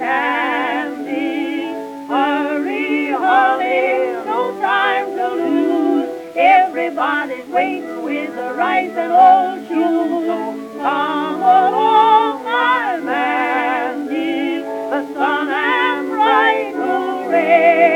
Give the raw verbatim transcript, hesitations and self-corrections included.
Mandy. Hurry, Holly, no time to lose. Everybody's waiting with the rice and old shoes. So come along, my Mandy, the sun and bright hooray.